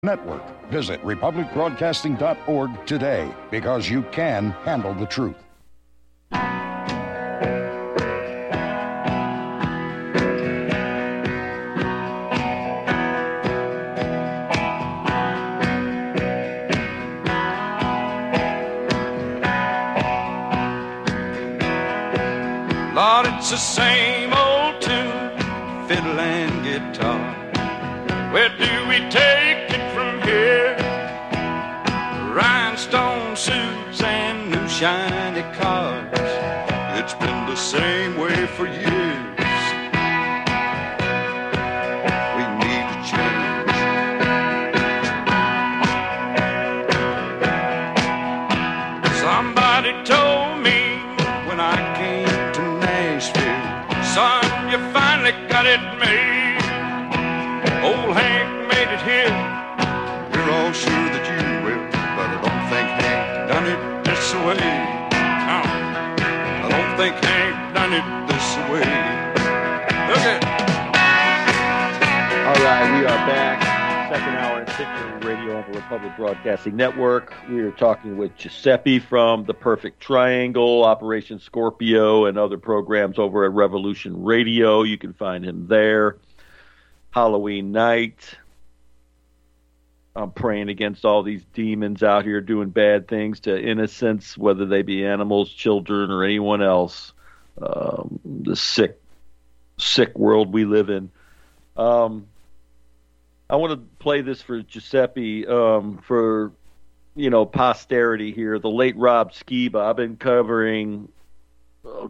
Network. Visit republicbroadcasting.org today, because you can handle the truth. Lord, it's the same old tune, fiddle and guitar. Where do we take it from here? Rhinestone suits and new shiny cars. It's been the same way for years. We need to change. Somebody told me when I came to Nashville, son, you finally got it made. Old Hank made it here. You're all sure that you will, but I don't think Hank done it this way. No, I don't think Hank done it this way. Okay. All right, we are back. Second hour in Tickering Radio on the Republic Broadcasting Network. We are talking with Giuseppe from The Perfect Triangle, Operation Scorpio, and other programs over at Revolution Radio. You can find him there. Halloween night. I'm praying against all these demons out here doing bad things to innocents, whether they be animals, children, or anyone else. The sick world we live in. I want to play this for Giuseppe for, posterity here. The late Rob Skiba. I've been covering, Rob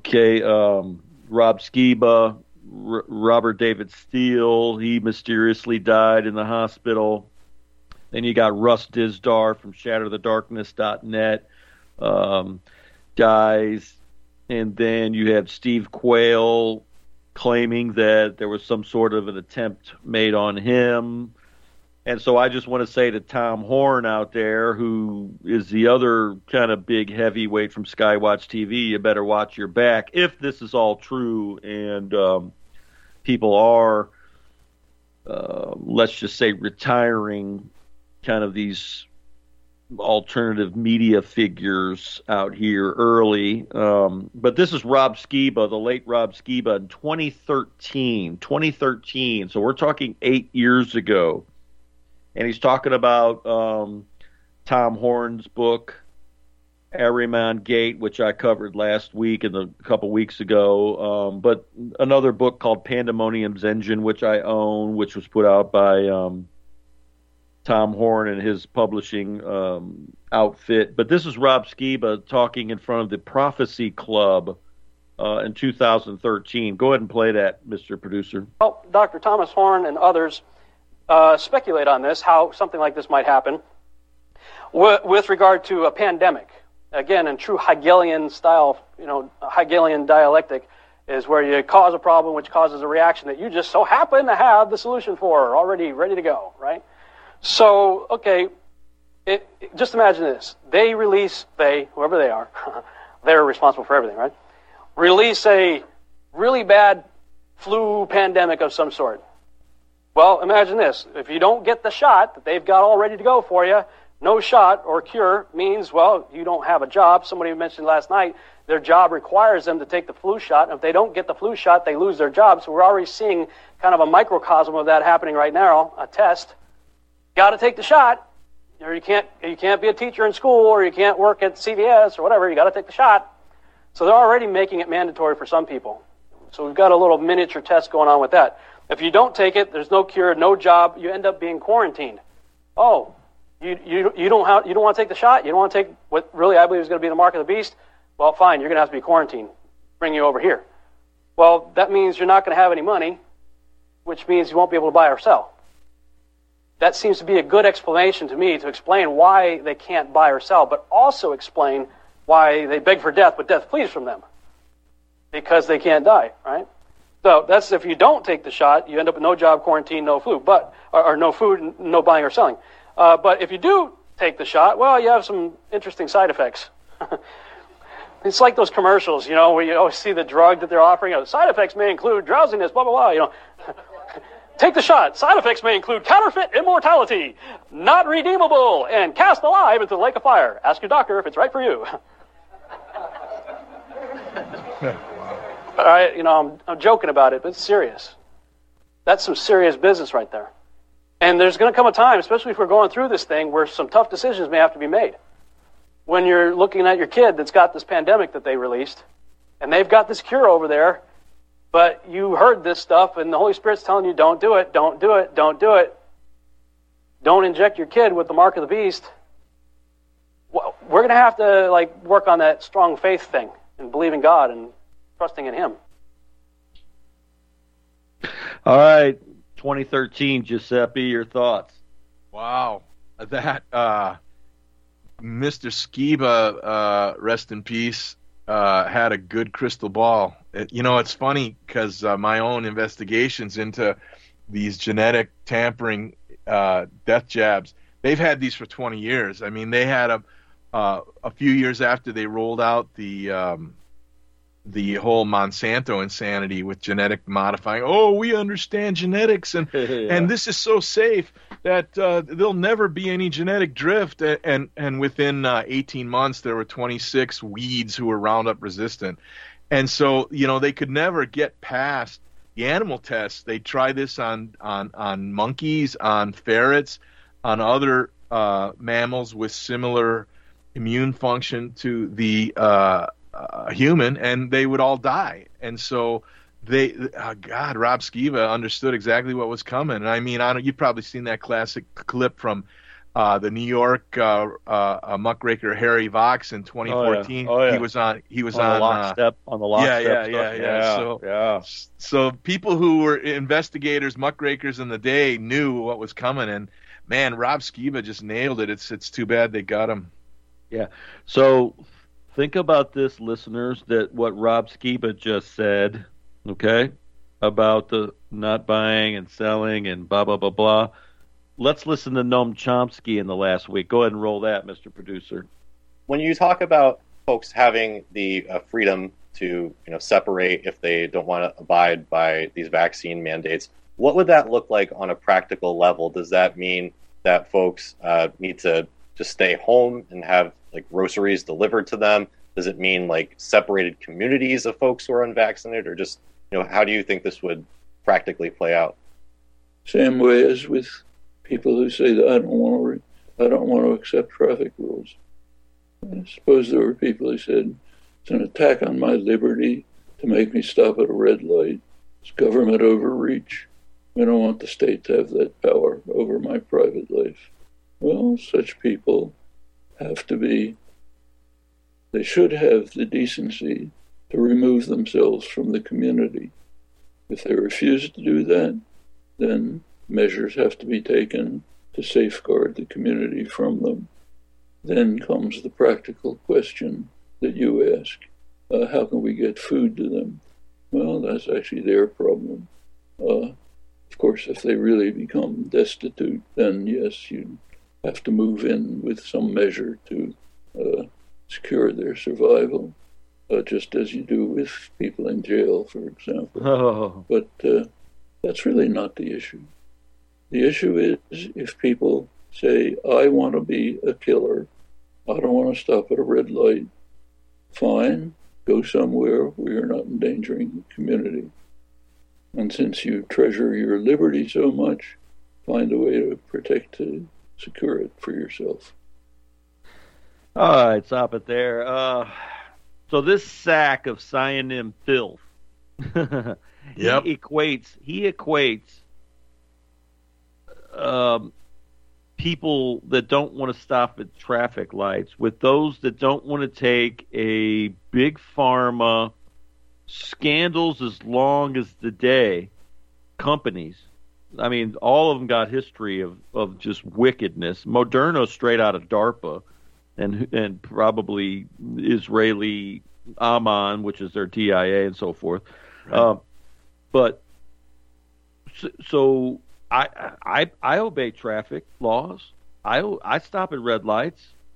Skiba, Robert David Steele. He mysteriously died in the hospital. Then you got Russ Dizdar from ShatterTheDarkness.net, dies. And then you have Steve Quayle claiming that there was some sort of an attempt made on him. And so I just want to say to Tom Horn out there, who is the other kind of big heavyweight from Skywatch TV, you better watch your back if this is all true and people are, let's just say, retiring kind of these alternative media figures out here early. But this is Rob Skiba, the late Rob Skiba, in 2013. So we're talking 8 years ago. And he's talking about Tom Horn's book, Ahriman Gate, which I covered last week and a couple weeks ago. But another book called Pandemonium's Engine, which I own, which was put out by Tom Horn and his publishing outfit. But this is Rob Skiba talking in front of the Prophecy Club in 2013. Go ahead and play that, Mr. Producer. Well, Dr. Thomas Horn and others speculate on this, how something like this might happen with regard to a pandemic. Again, in true Hegelian style, Hegelian dialectic is where you cause a problem which causes a reaction that you just so happen to have the solution for already ready to go, right? So, okay, just imagine this. Whoever they are, they're responsible for everything, right? Release a really bad flu pandemic of some sort. Well, imagine this. If you don't get the shot that they've got all ready to go for you, no shot or cure means, well, you don't have a job. Somebody mentioned last night their job requires them to take the flu shot. And if they don't get the flu shot, they lose their job. So we're already seeing kind of a microcosm of that happening right now, a test. Got to take the shot, or you can't be a teacher in school, or you can't work at CVS or whatever. You got to take the shot. So they're already making it mandatory for some people. So we've got a little miniature test going on with that. If you don't take it, there's no cure, no job. You end up being quarantined. Oh, you don't want to take the shot. You don't want to take what really I believe is going to be the mark of the beast. Well, fine. You're going to have to be quarantined. Bring you over here. Well, that means you're not going to have any money, which means you won't be able to buy or sell. That seems to be a good explanation to me to explain why they can't buy or sell, but also explain why they beg for death, but death flees from them. Because they can't die, right? So that's if you don't take the shot, you end up with no job, quarantine, no flu, or no food, no buying or selling. But if you do take the shot, well, you have some interesting side effects. It's like those commercials, where you always see the drug that they're offering. Side effects may include drowsiness, blah, blah, blah, Take the shot. Side effects may include counterfeit immortality, not redeemable, and cast alive into the lake of fire. Ask your doctor if it's right for you. I'm joking about it, but it's serious. That's some serious business right there. And there's going to come a time, especially if we're going through this thing, where some tough decisions may have to be made. When you're looking at your kid that's got this pandemic that they released, and they've got this cure over there, but you heard this stuff, and the Holy Spirit's telling you, don't do it, don't do it, don't do it. Don't inject your kid with the mark of the beast. Well, we're going to have to work on that strong faith thing and believing God and trusting in Him. All right, 2013, Giuseppe, your thoughts? Wow, that Mr. Skiba, rest in peace, had a good crystal ball. It's funny because my own investigations into these genetic tampering death jabs, they've had these for 20 years. I mean, they had a few years after they rolled out the whole Monsanto insanity with genetic modifying. Oh, we understand genetics, and and this is so safe that there'll never be any genetic drift. And within 18 months, there were 26 weeds who were Roundup resistant. And so, they could never get past the animal tests. They try this on monkeys, on ferrets, on other mammals with similar immune function to the human, and they would all die. And so Rob Skiba understood exactly what was coming. And I mean, you've probably seen that classic clip from the New York muckraker Harry Vox in 2014. Oh, yeah. He was on the lockstep. So people who were investigators, muckrakers in the day knew what was coming, and man, Rob Skiba just nailed it. It's too bad they got him. Yeah. So think about this, listeners, that what Rob Skiba just said, okay, about the not buying and selling and blah, blah, blah, blah. Let's listen to Noam Chomsky in the last week. Go ahead and roll that, Mr. Producer. When you talk about folks having the freedom to separate if they don't want to abide by these vaccine mandates, what would that look like on a practical level? Does that mean that folks need to just stay home and have groceries delivered to them? Does it mean separated communities of folks who are unvaccinated, or just how do you think this would practically play out? Same way as with people who say that I don't want to accept traffic rules. I suppose there were people who said it's an attack on my liberty to make me stop at a red light. It's government overreach. We don't want the state to have that power over my private life. Well, such people they should have the decency to remove themselves from the community. If they refuse to do that, then measures have to be taken to safeguard the community from them. Then comes the practical question that you ask. How can we get food to them? Well, that's actually their problem. Of course, if they really become destitute, then yes, you have to move in with some measure to secure their survival, just as you do with people in jail, for example. Oh. But that's really not the issue. The issue is if people say, I want to be a killer, I don't want to stop at a red light, fine, go somewhere where you're not endangering the community. And since you treasure your liberty so much, find a way to secure it for yourself. All right, stop it there. So this sack of cyanin filth, Yep. he equates people that don't want to stop at traffic lights with those that don't want to take a big pharma scandals as long as the day companies. I mean, all of them got history of just wickedness. Moderna's straight out of DARPA and probably Israeli Amman, which is their DIA and so forth. Right. But so I obey traffic laws. I stop at red lights.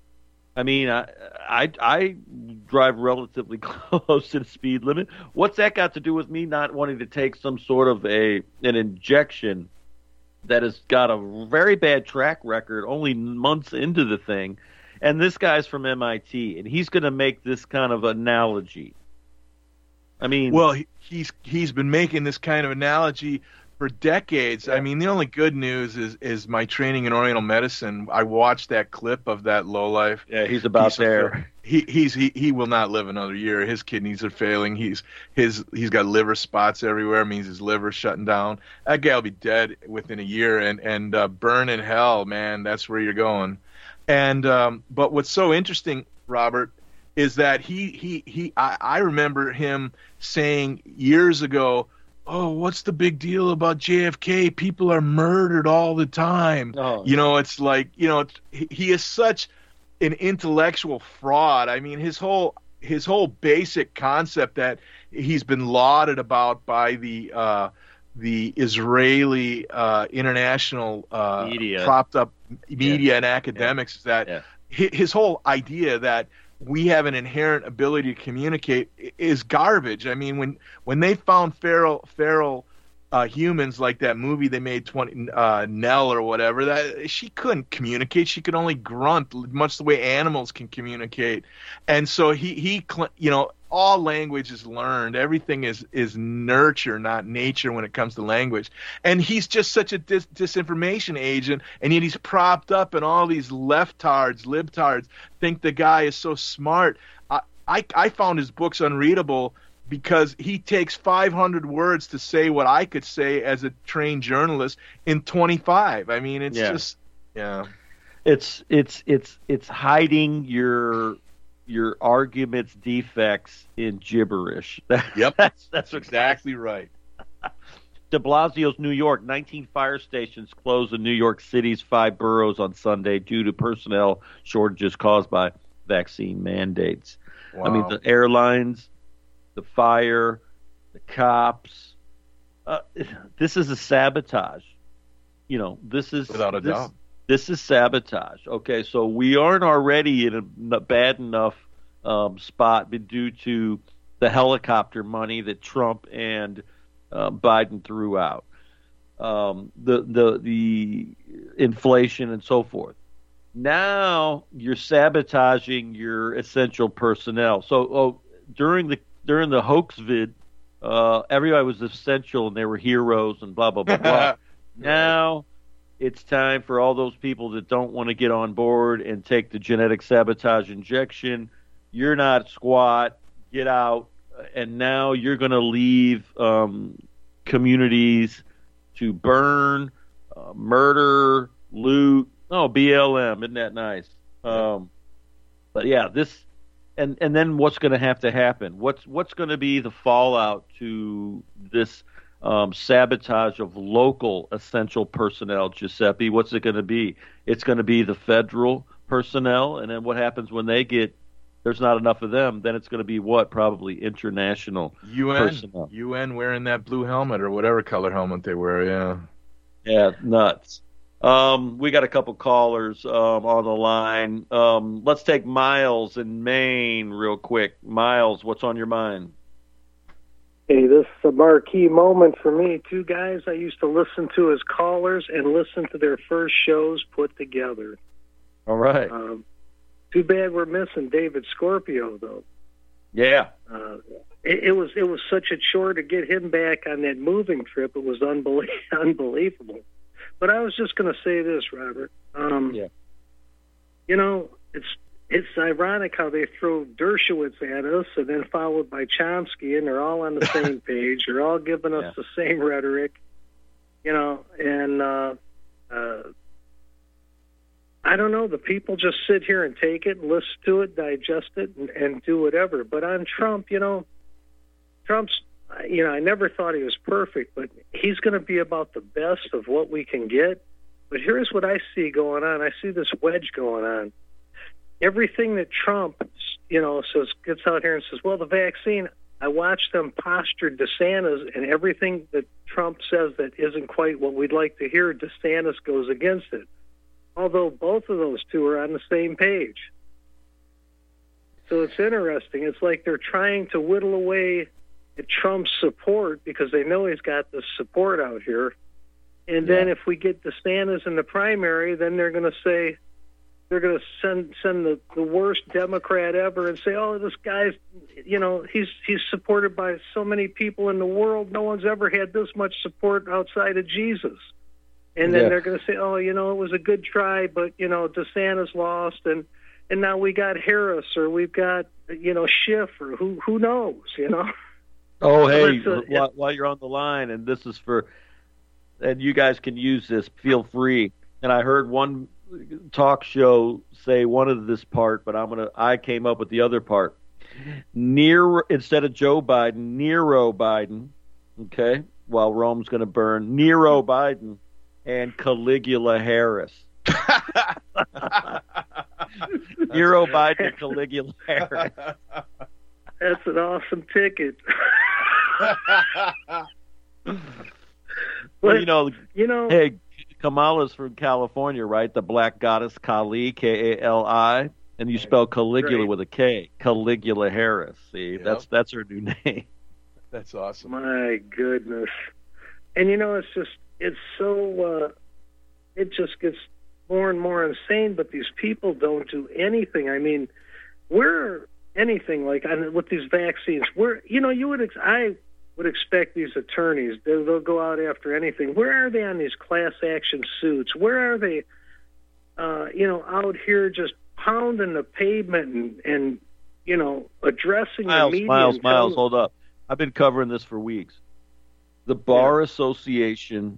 I mean, I drive relatively close to the speed limit. What's that got to do with me not wanting to take some sort of an injection that has got a very bad track record only months into the thing? And this guy's from MIT, and he's going to make this kind of analogy. I mean, well, he's been making this kind of analogy for decades. I mean, the only good news is my training in Oriental medicine. I watched that clip of that lowlife. Yeah, he's about there. He will not live another year. His kidneys are failing. He's got liver spots everywhere. It means his liver's shutting down. That guy will be dead within a year and burn in hell, man. That's where you're going. And but what's so interesting, Robert, is that I remember him saying years ago, "Oh, what's the big deal about JFK? People are murdered all the time." Oh. You know, it's like, you know, he is such an intellectual fraud. I mean, his whole basic concept that he's been lauded about by the Israeli international media, propped up media and academics is that his whole idea that we have an inherent ability to communicate is garbage. I mean, when they found feral humans, like that movie they made, Nell or whatever, that she couldn't communicate. She could only grunt, much the way animals can communicate. And so he you know, all language is learned. Everything is nurture, not nature, when it comes to language. And he's just such a disinformation agent, and yet he's propped up, and all these libtards think the guy is so smart. I found his books unreadable because he takes 500 words to say what I could say as a trained journalist in 25. I mean, it's just, It's hiding your argument's defects in gibberish. Yep, that's exactly right. De Blasio's New York, 19 fire stations closed in New York City's 5 boroughs on Sunday due to personnel shortages caused by vaccine mandates. Wow. I mean, the airlines, the fire, the cops. This is a sabotage. You know, this is without a doubt. This is sabotage. Okay, so we aren't already in a bad enough spot due to the helicopter money that Trump and Biden threw out, the inflation and so forth. Now you're sabotaging your essential personnel. So during the hoax vid, everybody was essential and they were heroes and blah blah blah blah. Now it's time for all those people that don't want to get on board and take the genetic sabotage injection. You're not squat. Get out. And now you're going to leave communities to burn, murder, loot. Oh, BLM. Isn't that nice? But yeah, this, and then what's going to have to happen? What's going to be the fallout to this sabotage of local essential personnel, Giuseppe? What's it going to be? It's going to be the federal personnel, and then what happens when there's not enough of them? Then it's going to be what? Probably international personnel. UN wearing that blue helmet or whatever color helmet they wear. Yeah. Yeah, nuts. We got a couple callers on the line. Let's take Miles in Maine real quick. Miles, what's on your mind? Hey, this is a marquee moment for me. 2 guys I used to listen to as callers and listen to their first shows put together. All right. Too bad we're missing David Scorpio, though. Yeah. It was such a chore to get him back on that moving trip. It was unbelievable. But I was just going to say this, Robert. You know, it's ironic how they throw Dershowitz at us and then followed by Chomsky, and they're all on the same page. They're all giving us the same rhetoric, you know, and I don't know. The people just sit here and take it and listen to it, digest it, and do whatever. But on Trump, you know, I never thought he was perfect, but he's going to be about the best of what we can get. But here's what I see going on. I see this wedge going on. Everything that Trump, you know, gets out here and says, well, the vaccine, I watched them posture DeSantis, and everything that Trump says that isn't quite what we'd like to hear, DeSantis goes against it. Although both of those two are on the same page. So it's interesting. It's like they're trying to whittle away at Trump's support because they know he's got the support out here. And then if we get DeSantis in the primary, then they're going to say, they're going to send the worst Democrat ever and say, oh, this guy's, he's supported by so many people in the world. No one's ever had this much support outside of Jesus. And then they're going to say, oh, it was a good try, but, DeSantis lost. And now we got Harris or we've got, Schiff or who knows, Oh, hey, while you're on the line, and this is and you guys can use this, feel free. And I heard one talk show say one of this part, but I came up with the other part. Instead of Joe Biden, Nero Biden, okay, while Rome's going to burn, Nero Biden and Caligula Harris. Nero Biden and Caligula Harris. That's an awesome ticket. Well, hey, Kamala's from California, right? The black goddess Kali, Kali, and you spell Caligula with a K, Caligula Harris. See, that's her new name. That's awesome. My goodness. And it's so it just gets more and more insane, but these people don't do anything. I mean, we're anything like with these vaccines. I would expect these attorneys, they'll go out after anything. Where are they on these class action suits? Where are they, out here just pounding the pavement and addressing the media? Miles, hold up. I've been covering this for weeks. The Bar Association,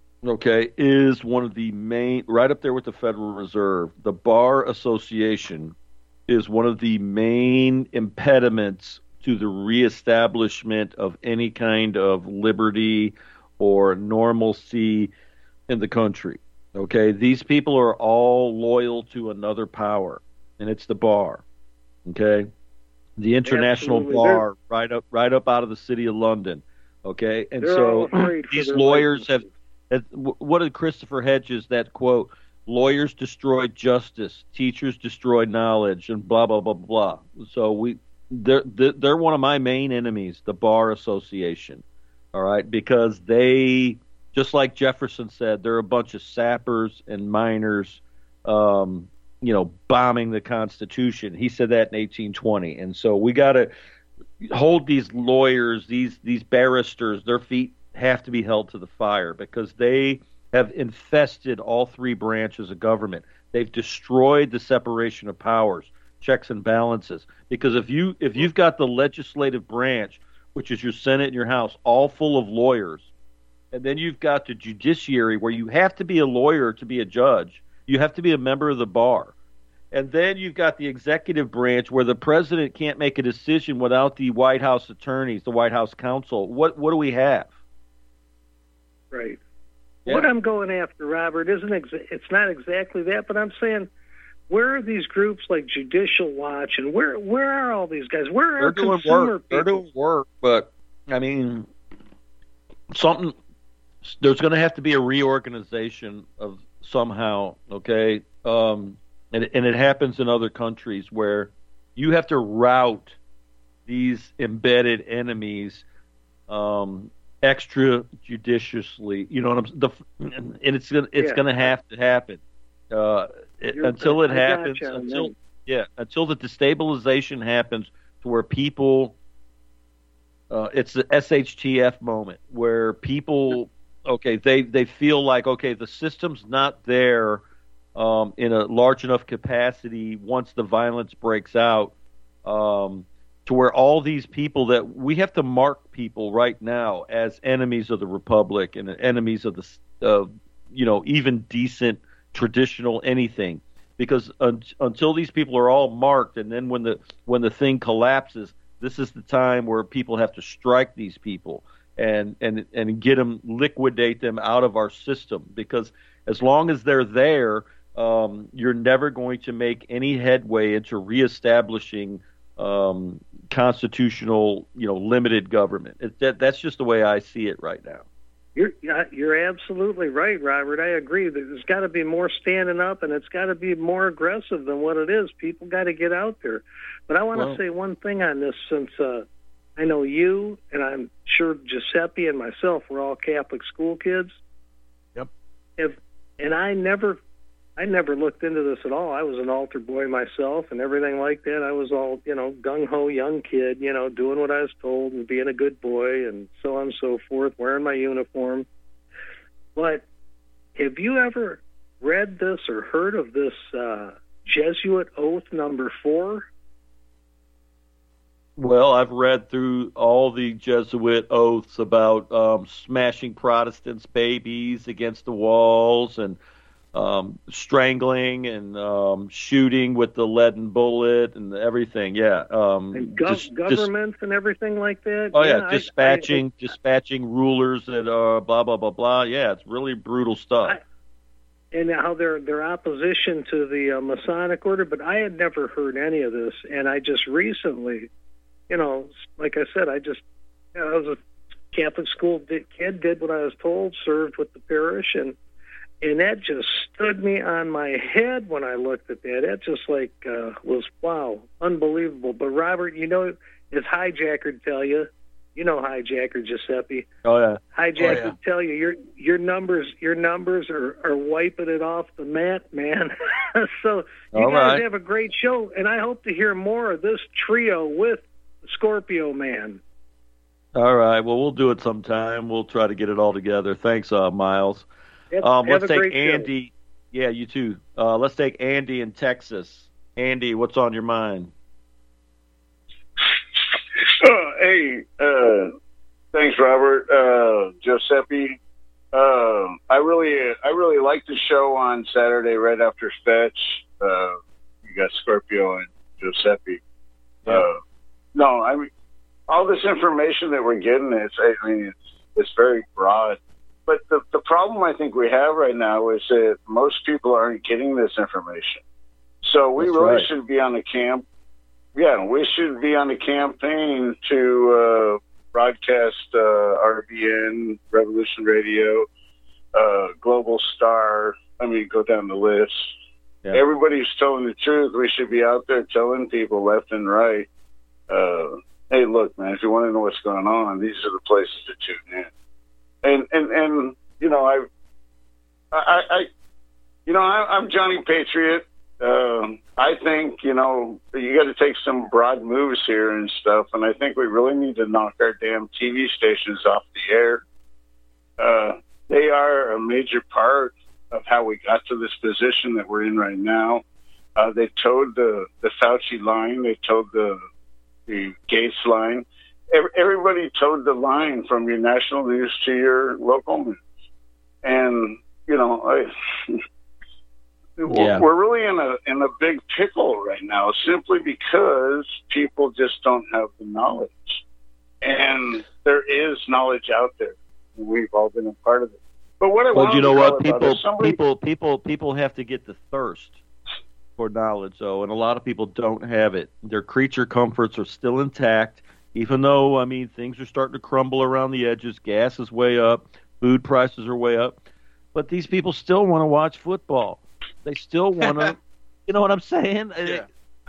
is one of the main, right up there with the Federal Reserve. The Bar Association is one of the main impediments to the reestablishment of any kind of liberty or normalcy in the country. Okay, these people are all loyal to another power, and it's the bar. Okay, the International Bar, right up out of the city of London. Okay, and so these lawyers have. What did Christopher Hedges, that quote? Lawyers destroy justice, teachers destroy knowledge, and blah blah blah blah. So they're one of my main enemies, the Bar Association. All right, because they, just like Jefferson said, they're a bunch of sappers and miners, bombing the Constitution. He said that in 1820, and so we got to hold these lawyers, these barristers. Their feet have to be held to the fire because they have infested all three branches of government. They've destroyed the separation of powers, checks and balances. Because if you've got the legislative branch, which is your Senate and your House, all full of lawyers, and then you've got the judiciary where you have to be a lawyer to be a judge, you have to be a member of the bar, and then you've got the executive branch where the president can't make a decision without the White House attorneys, the White House counsel. What do we have? Right. Yeah. What I'm going after, Robert, it's not exactly that, but I'm saying, where are these groups like Judicial Watch, and where are all these guys? Where are consumer people? They're doing work, but I mean, there's going to have to be a reorganization of somehow, okay? And it happens in other countries where you have to route these embedded enemies extrajudiciously. You know what I'm? And it's going to have to happen. Until it happens, until the destabilization happens to where people, it's the SHTF moment where people, they feel like, the system's not there in a large enough capacity once the violence breaks out, to where all these people that we have to mark people right now as enemies of the Republic and enemies of the, even decent traditional anything, because until these people are all marked, and then when the thing collapses, this is the time where people have to strike these people and get them, liquidate them out of our system, because as long as they're there, you're never going to make any headway into reestablishing constitutional, limited government. That's just the way I see it right now. You're absolutely right, Robert. I agree. There's got to be more standing up, and it's got to be more aggressive than what it is. People got to get out there. But I want to say one thing on this, since I know you, and I'm sure Giuseppe and myself were all Catholic school kids. Yep. And I never looked into this at all. I was an altar boy myself and everything like that. I was all, gung-ho young kid, doing what I was told and being a good boy and so on and so forth, wearing my uniform. But have you ever read this or heard of this Jesuit Oath number 4? Well, I've read through all the Jesuit oaths about smashing Protestants' babies against the walls and strangling and shooting with the leaden bullet and everything. Yeah. And governments and everything like that. Oh yeah, dispatching rulers that are blah blah blah blah. Yeah, it's really brutal stuff. And how their opposition to the Masonic order, but I had never heard any of this, and I just recently, like I said, I was a Catholic school kid, did what I was told, served with the parish, and that just stood me on my head when I looked at that. That just was, wow, unbelievable. But Robert, as Hijacker tell you, Hijacker Giuseppe. Oh yeah. Hijacker tell you your numbers are wiping it off the mat, man. So you guys have a great show, and I hope to hear more of this trio with Scorpio Man. All right. Well, we'll do it sometime. We'll try to get it all together. Thanks, Miles. Let's take Andy. Show. Yeah, you too. Let's take Andy in Texas. Andy, what's on your mind? Hey, thanks, Robert. Giuseppe. I really liked the show on Saturday right after Fetch. You got Scorpio and Giuseppe. Yeah. No, I mean, all this information that we're getting, it's very broad. But the problem I think we have right now is that most people aren't getting this information. So we should be on the camp. Yeah, we should be on the campaign to broadcast RBN, Revolution Radio, Global Star. Go down the list. Yeah. Everybody's telling the truth. We should be out there telling people left and right, hey, look, man, if you want to know what's going on, these are the places to tune in. And I'm Johnny Patriot. I think, you got to take some broad moves here and stuff, and I think we really need to knock our damn TV stations off the air. They are a major part of how we got to this position that we're in right now. They towed the Fauci line. They towed the Gates line. Everybody towed the line from your national news to your local news. And, we're really in a big pickle right now, simply because people just don't have the knowledge. And there is knowledge out there. We've all been a part of it. But what I want you know what? People have to get the thirst for knowledge, though, and a lot of people don't have it. Their creature comforts are still intact, even though, things are starting to crumble around the edges. Gas is way up. Food prices are way up. But these people still want to watch football. They still want to, you know what I'm saying? Yeah.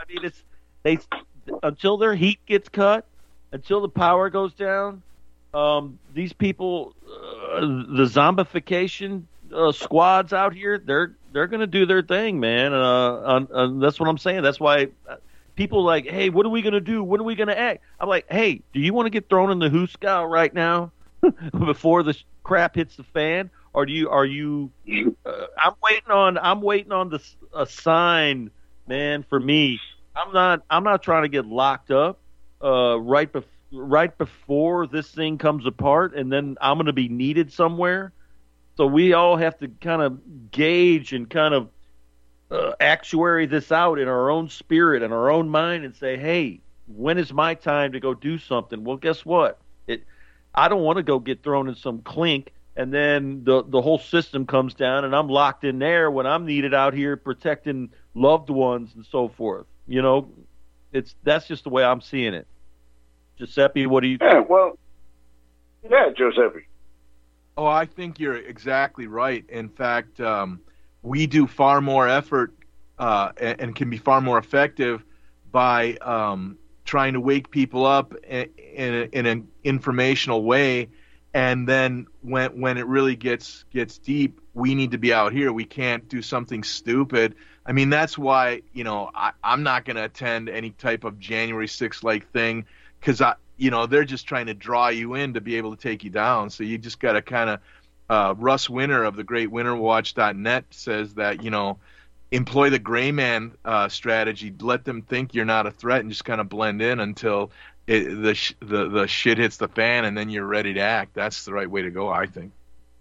Until their heat gets cut, until the power goes down, these people, the zombification squads out here, they're going to do their thing, man. That's what I'm saying. That's why people like, hey, what are we going to do? When are we going to act? I'm like, hey, do you want to get thrown in the hoosegow right now before the crap hits the fan? Or are you? I'm waiting on a sign, man. For me, I'm not trying to get locked up right before this thing comes apart, and then I'm going to be needed somewhere. So we all have to kind of gauge and kind of actuary this out in our own spirit and our own mind, and say, hey, when is my time to go do something? Well, guess what? I don't want to go get thrown in some clink. And then the whole system comes down, and I'm locked in there when I'm needed out here protecting loved ones and so forth. That's just the way I'm seeing it. Giuseppe, what do you think? Yeah, Giuseppe. Oh, I think you're exactly right. In fact, we do far more effort and can be far more effective by trying to wake people up in an informational way. And then when it really gets deep, we need to be out here. We can't do something stupid. I mean, that's why, I'm not going to attend any type of January 6th like thing, because they're just trying to draw you in to be able to take you down. So you just got to kind of, Russ Winter of the great winterwatch.net says that, employ the gray man strategy. Let them think you're not a threat and just kind of blend in until the shit hits the fan, and then you're ready to act. That's the right way to go, I think.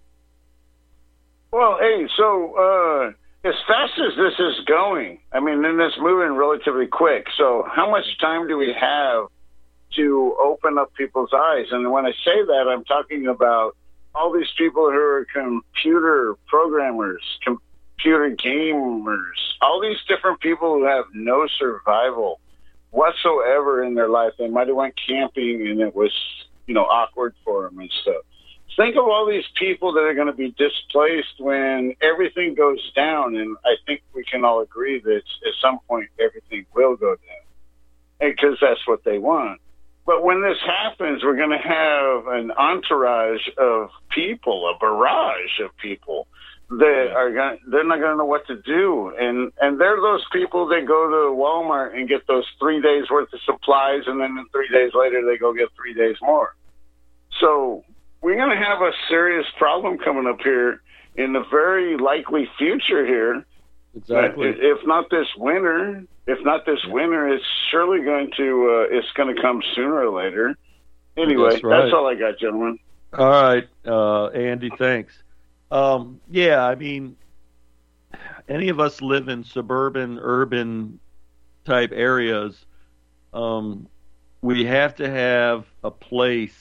Well, hey, so as fast as this is going, I mean, and it's moving relatively quick. So how much time do we have to open up people's eyes? And when I say that, I'm talking about all these people who are computer programmers, computer gamers, all these different people who have no survival whatsoever in their life. They might have went camping and it was, awkward for them and stuff. Think of all these people that are going to be displaced when everything goes down. And I think we can all agree that at some point everything will go down, because that's what they want. But when this happens, we're going to have an entourage of people, a barrage of people that they're not going to know what to do. And they're those people that go to Walmart and get those 3 days worth of supplies, and then 3 days later they go get 3 days more. So we're going to have a serious problem coming up here in the very likely future here. Exactly. If not this winter, it's surely going to come sooner or later. Anyway, that's all I got, gentlemen. All right, Andy, thanks. I mean, any of us live in suburban, urban type areas. We have to have a place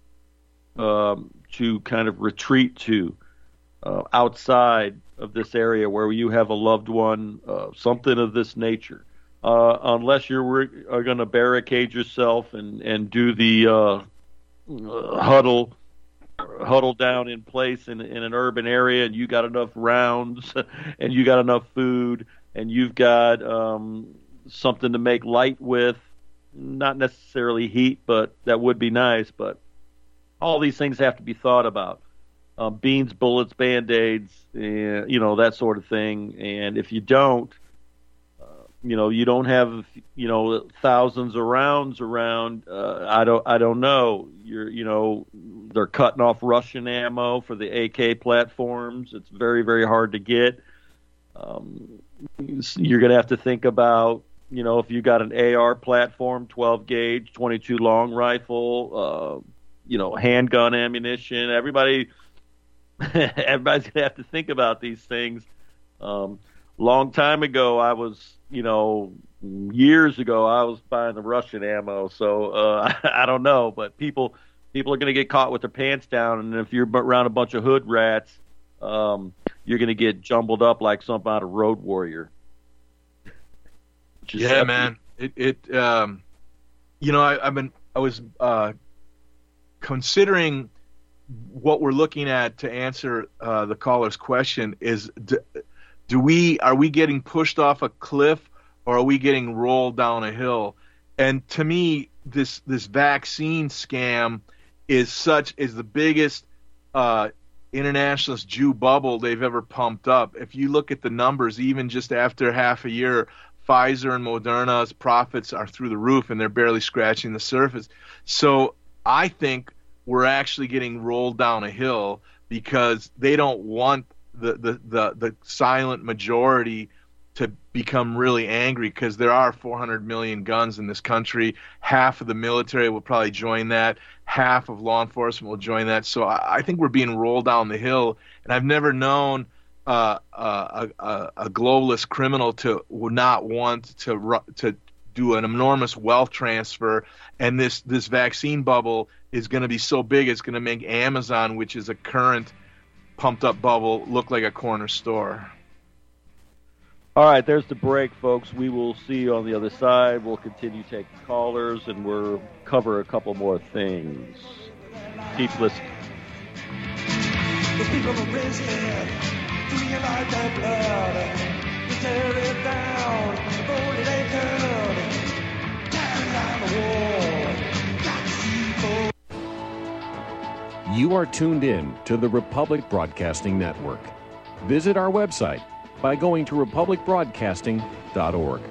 to kind of retreat to outside of this area where you have a loved one, something of this nature. Unless you're going to barricade yourself and do the huddle down in place in an urban area, and you got enough rounds and you got enough food and you've got something to make light with, not necessarily heat, but that would be nice. But all these things have to be thought about. Beans, bullets, Band-Aids, that sort of thing. And if you don't, you don't have, thousands of rounds around. I don't know. They're cutting off Russian ammo for the AK platforms. It's very, very hard to get. You're going to have to think about, if you got an AR platform, 12 gauge, 22 long rifle, handgun ammunition. Everybody's going to have to think about these things. Long time ago, I was, years ago, I was buying the Russian ammo. So I don't know, but people are going to get caught with their pants down. And if you're around a bunch of hood rats, you're going to get jumbled up like something out of Road Warrior. Yeah, man. I was considering what we're looking at to answer the caller's question is, are we getting pushed off a cliff, or are we getting rolled down a hill? And to me, this vaccine scam is the biggest internationalist Jew bubble they've ever pumped up. If you look at the numbers, even just after half a year, Pfizer and Moderna's profits are through the roof, and they're barely scratching the surface. So I think we're actually getting rolled down a hill, because they don't want the silent majority to become really angry, because there are 400 million guns in this country. Half of the military will probably join that. Half of law enforcement will join that. So I think we're being rolled down the hill, and I've never known a globalist criminal to not want to do an enormous wealth transfer. And this vaccine bubble is going to be so big, it's going to make Amazon, which is a current pumped up bubble, look like a corner store. All right, there's the break, folks. We will see you on the other side. We'll continue taking callers, and we'll cover a couple more things. Keep listening. The people of prison, drinking like their blood. We tear it down, before it ain't good. Carry on the war, got to see more. You are tuned in to the Republic Broadcasting Network. Visit our website by going to republicbroadcasting.org.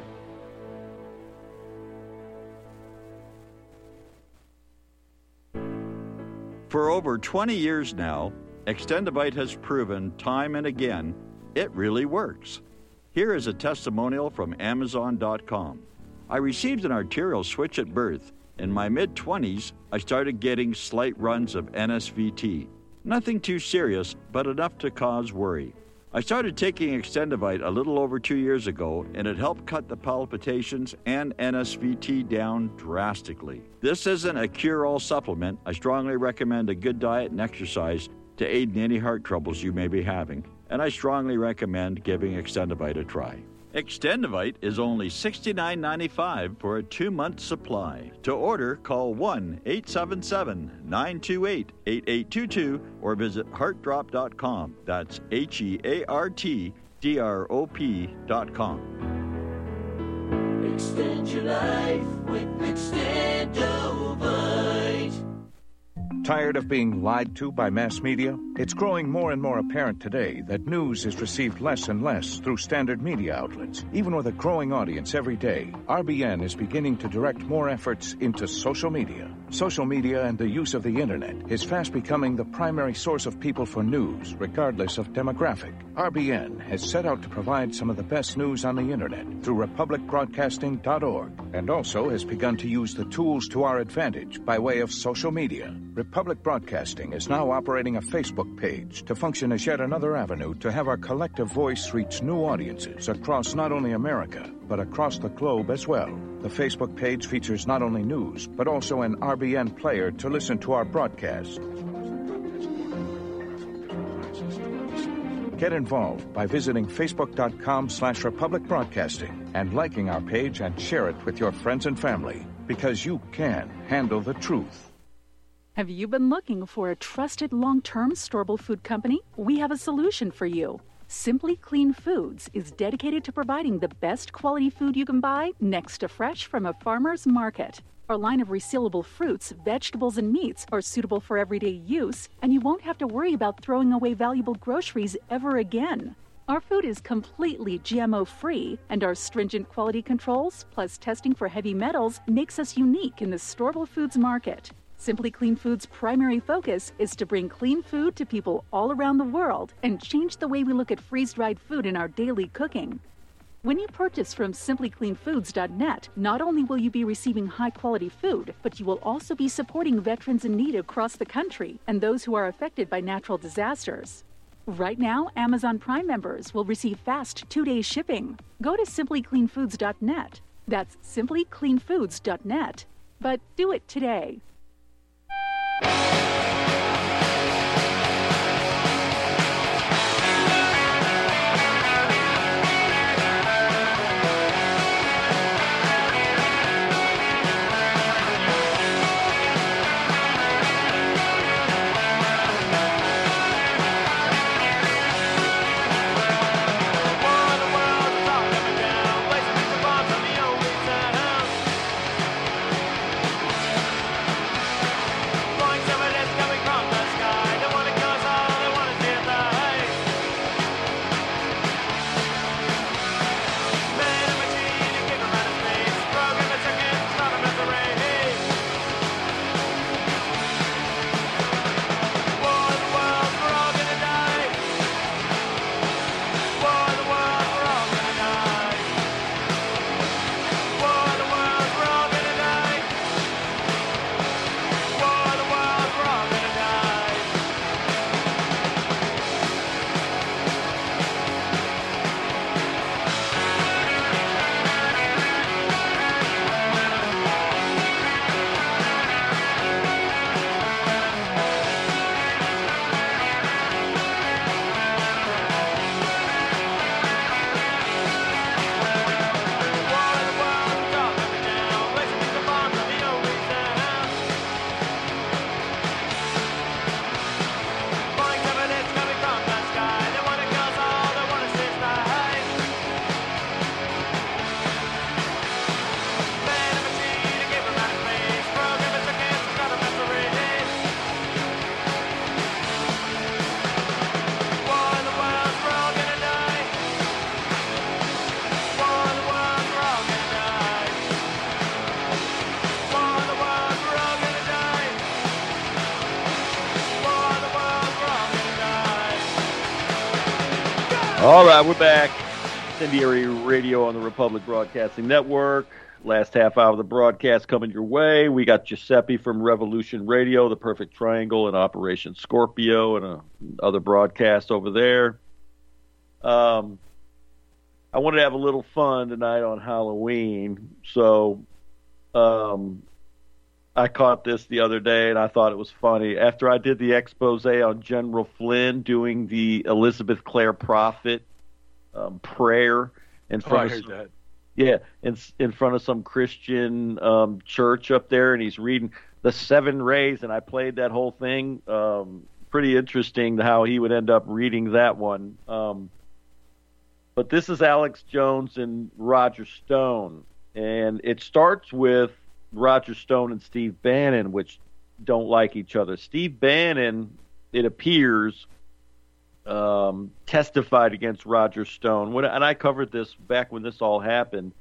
For over 20 years now, Extendivite has proven time and again it really works. Here is a testimonial from Amazon.com. I received an arterial switch at birth. In my mid-20s, I started getting slight runs of NSVT. Nothing too serious, but enough to cause worry. I started taking Extendivite a little over 2 years ago, and it helped cut the palpitations and NSVT down drastically. This isn't a cure-all supplement. I strongly recommend a good diet and exercise to aid in any heart troubles you may be having, and I strongly recommend giving Extendivite a try. Extendivite is only $69.95 for a 2-month supply. To order, call 1-877-928-8822 or visit heartdrop.com. That's HEARTDROP.com. Extend your life with Extendivite. Tired of being lied to by mass media? It's growing more and more apparent today that news is received less and less through standard media outlets. Even with a growing audience every day, RBN is beginning to direct more efforts into social media. Social media and the use of the internet is fast becoming the primary source of people for news, regardless of demographic. RBN has set out to provide some of the best news on the internet through republicbroadcasting.org, and also has begun to use the tools to our advantage by way of social media. Republic Broadcasting is now operating a Facebook page to function as yet another avenue to have our collective voice reach new audiences across not only America, but across the globe as well. The Facebook page features not only news, but also an RBN player to listen to our broadcast. Get involved by visiting facebook.com/Republic Broadcasting and liking our page and share it with your friends and family, because you can handle the truth. Have you been looking for a trusted long-term storable food company? We have a solution for you. Simply Clean Foods is dedicated to providing the best quality food you can buy next to fresh from a farmer's market. Our line of resealable fruits, vegetables, and meats are suitable for everyday use, and you won't have to worry about throwing away valuable groceries ever again. Our food is completely GMO-free, and our stringent quality controls, plus testing for heavy metals, makes us unique in the storable foods market. Simply Clean Foods' primary focus is to bring clean food to people all around the world and change the way we look at freeze-dried food in our daily cooking. When you purchase from simplycleanfoods.net, not only will you be receiving high-quality food, but you will also be supporting veterans in need across the country and those who are affected by natural disasters. Right now, Amazon Prime members will receive fast 2-day shipping. Go to simplycleanfoods.net. That's simplycleanfoods.net. But do it today. Going to All right, we're back. Incendiary Radio on the Republic Broadcasting Network. Last half hour of the broadcast coming your way. We got Giuseppe from Revolution Radio, The Perfect Triangle, and Operation Scorpio, and other broadcasts over there. I wanted to have a little fun tonight on Halloween, so I caught this the other day, and I thought it was funny. After I did the expose on General Flynn doing the Elizabeth Clare Prophet prayer in front of some, in front of some Christian church up there, and he's reading the 7 rays, and I played that whole thing. Pretty interesting how he would end up reading that one. But this is Alex Jones and Roger Stone, and it starts with Roger Stone and Steve Bannon, which don't like each other. Steve Bannon, it appears, testified against Roger Stone, and I covered this back when this all happened,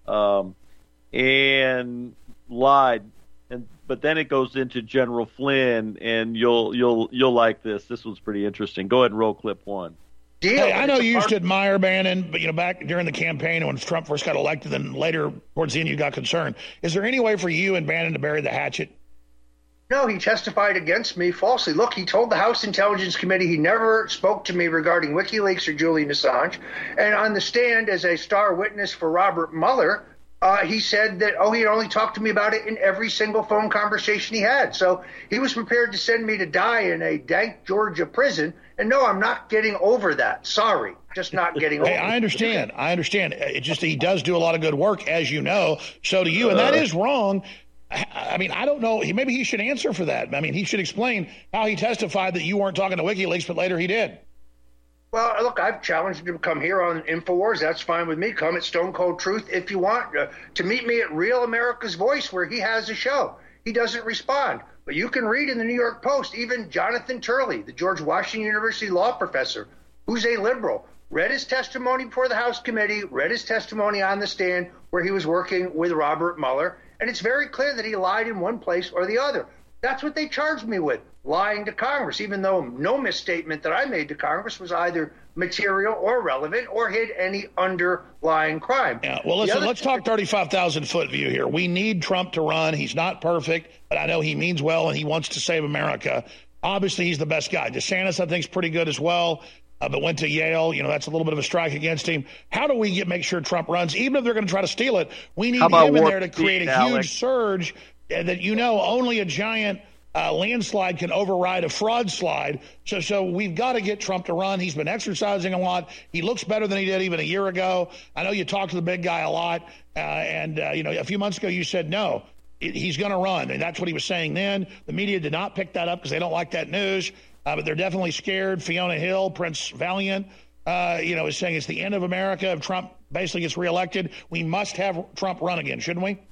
and lied. But then it goes into General Flynn, and you'll like this. This was pretty interesting. Go ahead and roll clip 1. Hey, I know you used to admire Bannon, but back during the campaign and when Trump first got elected, and later towards the end you got concerned. Is there any way for you and Bannon to bury the hatchet? No, he testified against me falsely. Look, he told the House Intelligence Committee he never spoke to me regarding WikiLeaks or Julian Assange. And on the stand as a star witness for Robert Mueller, he said that, he'd only talked to me about it in every single phone conversation he had. So he was prepared to send me to die in a dank Georgia prison. And no, I'm not getting over that. Sorry, just not getting over it. I understand. It's just he does do a lot of good work, as you know. So do you. And that is wrong. I mean, I don't know. Maybe he should answer for that. I mean, he should explain how he testified that you weren't talking to WikiLeaks, but later he did. Well, look, I've challenged him to come here on InfoWars. That's fine with me. Come at Stone Cold Truth if you want to meet me at Real America's Voice, where he has a show. He doesn't respond. But you can read in the New York Post, even Jonathan Turley, the George Washington University law professor, who's a liberal, read his testimony before the House committee, read his testimony on the stand where he was working with Robert Mueller, and it's very clear that he lied in one place or the other. That's what they charged me with, lying to Congress, even though no misstatement that I made to Congress was either material or relevant or hid any underlying crime. Yeah, well, listen, let's talk 35,000-foot view here. We need Trump to run. He's not perfect, but I know he means well, and he wants to save America. Obviously, he's the best guy. DeSantis, I think, is pretty good as well, but went to Yale. That's a little bit of a strike against him. How do we make sure Trump runs? Even if they're going to try to steal it, we need him in there to create a huge surge that, only a giant landslide can override a fraud slide. So we've got to get Trump to run. He's been exercising a lot. He looks better than he did even a year ago. I know you talked to the big guy a lot, and a few months ago you said no, he's going to run, and that's what he was saying then. The media did not pick that up because they don't like that news, but they're definitely scared. Fiona Hill, Prince Valiant, is saying it's the end of America if Trump basically gets reelected. We must have Trump run again, shouldn't we?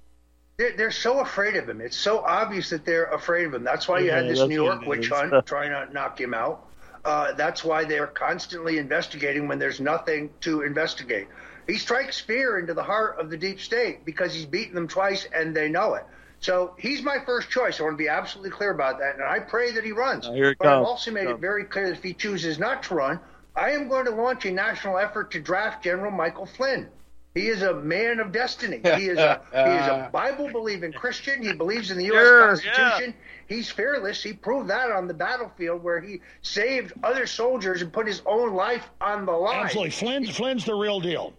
They're so afraid of him. It's so obvious that they're afraid of him. That's why you had this New York witch hunt trying to knock him out. That's why they're constantly investigating when there's nothing to investigate. He strikes fear into the heart of the deep state because he's beaten them twice and they know it. So he's my first choice. I want to be absolutely clear about that, and I pray that he runs. But I've also made it very clear that if he chooses not to run, I am going to launch a national effort to draft General Michael Flynn. He is a man of destiny. He is a Bible-believing Christian. He believes in the U.S. Constitution. Yeah. He's fearless. He proved that on the battlefield where he saved other soldiers and put his own life on the line. Absolutely. Flynn's the real deal.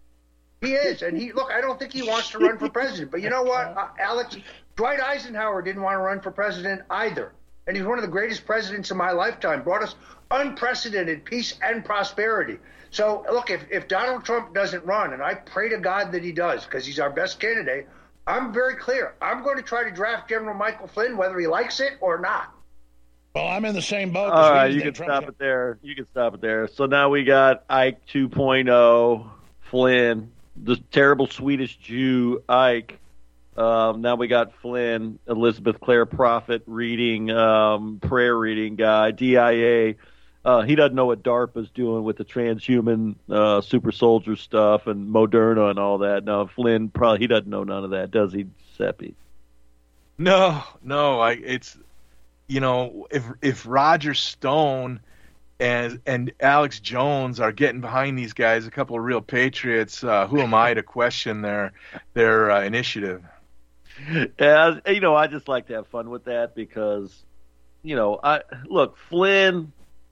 He is. And I don't think he wants to run for president. But you know what, Alex? Dwight Eisenhower didn't want to run for president either. And he's one of the greatest presidents of my lifetime. Brought us unprecedented peace and prosperity. So, look, if Donald Trump doesn't run, and I pray to God that he does because he's our best candidate, I'm very clear. I'm going to try to draft General Michael Flynn, whether he likes it or not. Well, I'm in the same boat. All right, you can stop it there. So now we got Ike 2.0, Flynn, the terrible Swedish Jew, Ike. Now we got Flynn, Elizabeth Clare Prophet reading, prayer reading guy, DIA. He doesn't know what DARPA's doing with the transhuman super soldier stuff and Moderna and all that. Now, Flynn, probably he doesn't know none of that, does he, Seppi? No. If Roger Stone and Alex Jones are getting behind these guys, a couple of real patriots. Who am I to question their initiative? Yeah, I just like to have fun with that because, Flynn.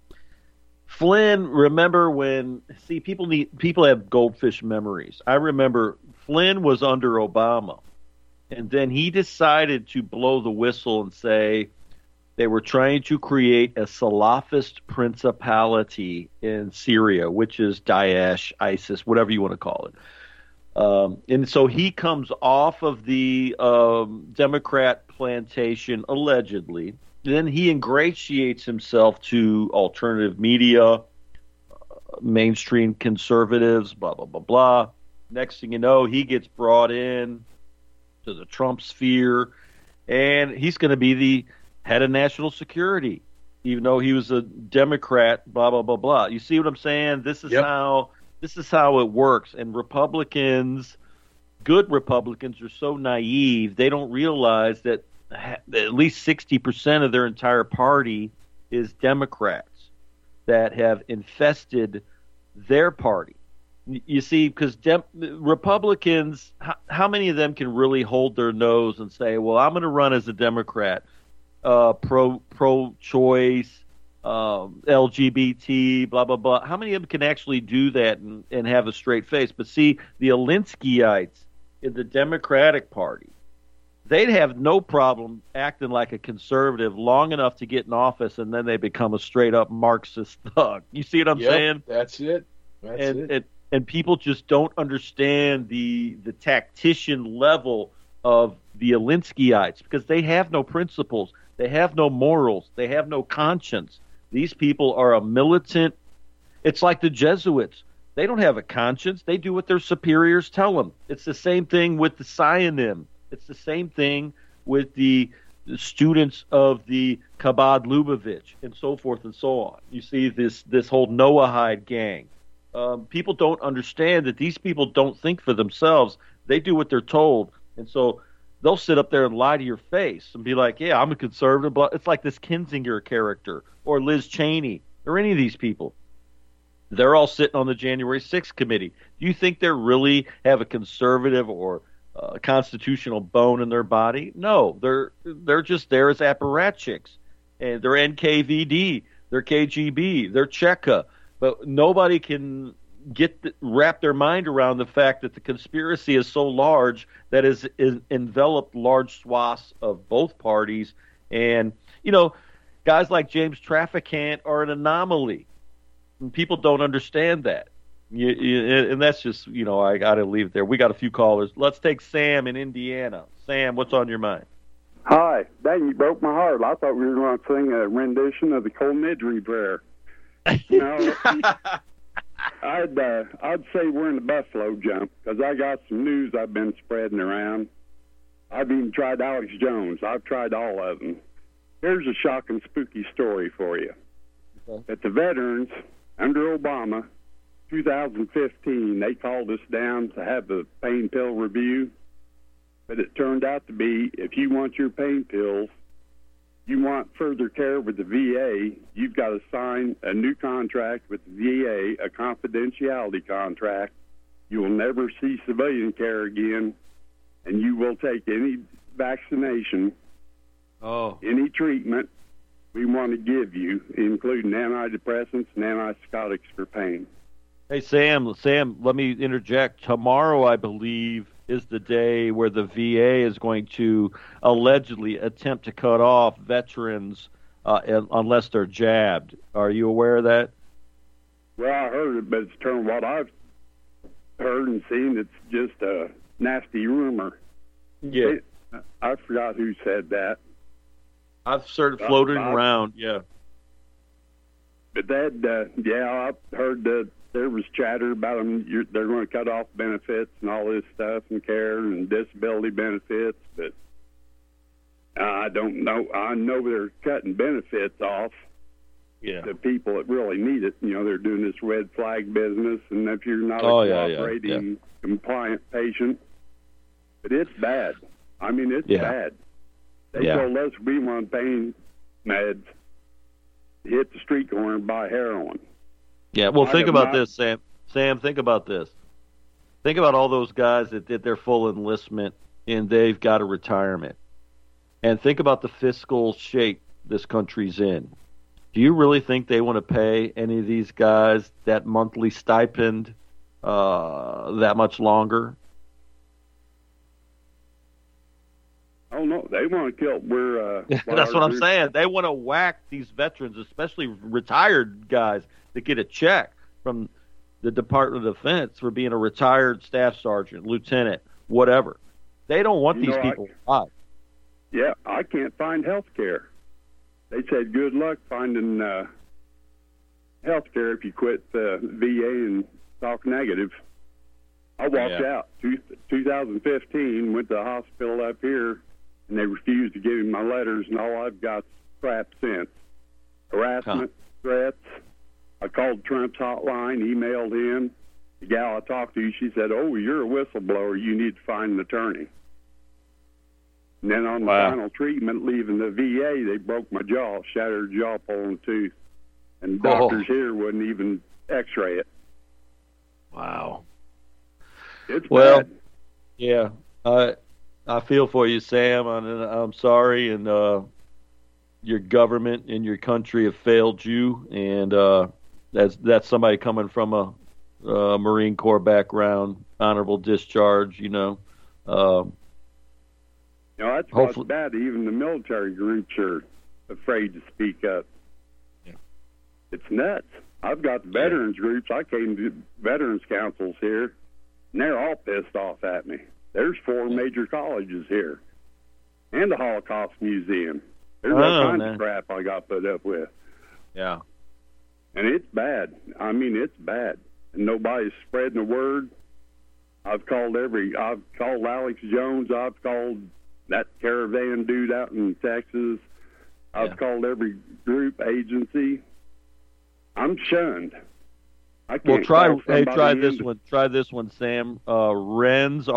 Remember when? See, people have goldfish memories. I remember Flynn was under Obama, and then he decided to blow the whistle and say they were trying to create a Salafist principality in Syria, which is Daesh, ISIS, whatever you want to call it. And so he comes off of the Democrat plantation, allegedly. Then he ingratiates himself to alternative media, mainstream conservatives, blah, blah, blah, blah. Next thing you know, he gets brought in to the Trump sphere, and he's going to be the head of national security, even though he was a Democrat, blah, blah, blah, blah. You see what I'm saying? This is how it works. And Republicans, good Republicans, are so naive, they don't realize that at least 60% of their entire party is Democrats that have infested their party. You see, because Republicans, how many of them can really hold their nose and say, well, I'm going to run as a Democrat, pro-choice, LGBT, blah, blah, blah. How many of them can actually do that and have a straight face? But see, the Alinskyeites in the Democratic Party, they'd have no problem acting like a conservative long enough to get in office, and then they become a straight-up Marxist thug. You see what I'm saying? That's it. And people just don't understand the tactician level of the Alinskyeites because they have no principles. They have no morals. They have no conscience. These people are a militant. It's like the Jesuits. They don't have a conscience. They do what their superiors tell them. It's the same thing with the Sionim. It's the same thing with the students of the Chabad Lubavitch and so forth and so on. You see this whole Noahide gang. People don't understand that these people don't think for themselves. They do what they're told. And so they'll sit up there and lie to your face and be like, yeah, I'm a conservative. It's like this Kinzinger character or Liz Cheney or any of these people. They're all sitting on the January 6th committee. Do you think they really have a conservative or constitutional bone in their body? No, they're just there as apparatchiks, and they're NKVD, they're KGB, they're Cheka, but nobody can wrap their mind around the fact that the conspiracy is so large that is enveloped large swaths of both parties, and guys like James Traficant are an anomaly, and people don't understand that. And that's just, I got to leave it there. We got a few callers. Let's take Sam in Indiana. Sam, what's on your mind? Hi. Dang, you broke my heart. I thought we were going to sing a rendition of the Cole Midry prayer. I'd say we're in the buffalo jump because I got some news I've been spreading around. I've even tried Alex Jones. I've tried all of them. Here's a shocking, spooky story for you. Okay. That the veterans, under Obama, 2015, they called us down to have a pain pill review, but it turned out to be if you want your pain pills, you want further care with the VA, you've got to sign a new contract with the VA, a confidentiality contract. You will never see civilian care again, and you will take any vaccination, any treatment we want to give you, including antidepressants and antipsychotics for pain. Hey, Sam, let me interject. Tomorrow, I believe, is the day where the VA is going to allegedly attempt to cut off veterans unless they're jabbed. Are you aware of that? Well, I heard it, but it's turned what I've heard and seen. It's just a nasty rumor. Yeah. I forgot who said that. I've started floating around, yeah. But that, I've heard that there was chatter about them. They're going to cut off benefits and all this stuff and care and disability benefits, but I don't know. I know they're cutting benefits off to people that really need it. They're doing this red flag business, and if you're not a cooperating, compliant patient, but it's bad. I mean, it's bad. They told us we want pain meds, hit the street corner and buy heroin. Yeah, well, think about this, Sam. Sam, think about this. Think about all those guys that did their full enlistment and they've got a retirement. And think about the fiscal shape this country's in. Do you really think they want to pay any of these guys that monthly stipend that much longer? Oh, no, they want to kill. That's what I'm saying. They want to whack these veterans, especially retired guys, that get a check from the Department of Defense for being a retired staff sergeant, lieutenant, whatever. They don't want these people alive. Yeah, I can't find health care. They said good luck finding health care if you quit the VA and talk negative. I walked out 2015, went to the hospital up here, and they refused to give me my letters, and all I've got is crap since. Harassment, threats. I called Trump's hotline, emailed him. The gal I talked to, she said, "Oh, you're a whistleblower. You need to find an attorney." And then on the final treatment, leaving the VA, they broke my jaw, shattered jaw, pulling tooth. And doctors here wouldn't even x-ray it. Wow. It's bad. Yeah. I feel for you, Sam. I'm sorry, and your government and your country have failed you, and that's somebody coming from a Marine Corps background, honorable discharge, that's what's bad. Even the military groups are afraid to speak up. Yeah. It's nuts. I've got veterans groups. I came to veterans councils here, and they're all pissed off at me. There's 4 major colleges here and a Holocaust museum. There's all kinds of crap I got put up with. Yeah. And it's bad. I mean, it's bad. And nobody's spreading the word. I've called Alex Jones. I've called that caravan dude out in Texas. I've called every group, agency. I'm shunned. I can't try this one. Try this one, Sam. Renz,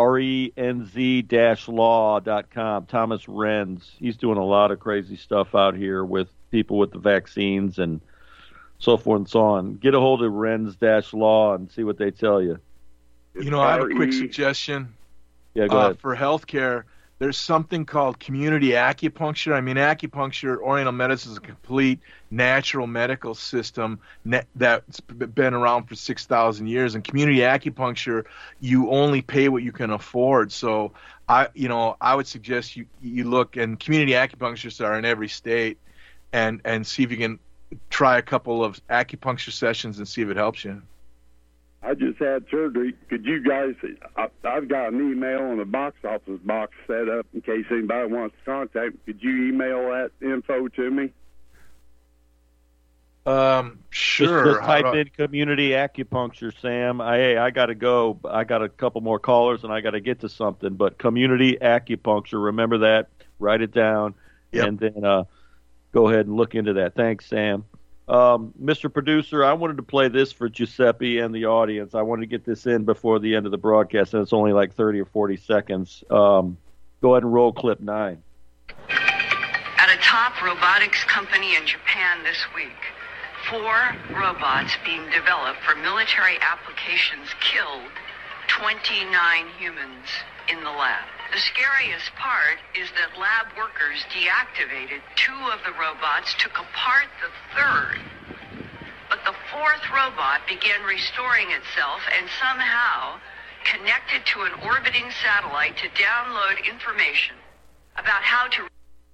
RENZ-law.com. Thomas Renz. He's doing a lot of crazy stuff out here with people with the vaccines and so forth and so on. Get a hold of Renz-law and see what they tell you. I have a quick suggestion. Yeah, go ahead. For healthcare, there's something called community acupuncture. I mean, acupuncture, Oriental medicine is a complete natural medical system that's been around for 6,000 years. And community acupuncture, you only pay what you can afford. So I would suggest you look, and community acupuncturists are in every state, and see if you can try a couple of acupuncture sessions and see if it helps you. I just had surgery. Could you guys, I've got an email and a box office box set up in case anybody wants to contact me. Could you email that info to me? Sure. Just type in community acupuncture, Sam. I got to go. I got a couple more callers and I got to get to something. But community acupuncture, remember that. Write it down. Yep. And then go ahead and look into that. Thanks, Sam. Mr. Producer, I wanted to play this for Giuseppe and the audience. I wanted to get this in before the end of the broadcast, and it's only like 30 or 40 seconds. Go ahead and roll clip 9. At a top robotics company in Japan this week, 4 robots being developed for military applications killed 29 humans in the lab. The scariest part is that lab workers deactivated 2 of the robots, took apart the 3rd, but the 4th robot began restoring itself and somehow connected to an orbiting satellite to download information about how to...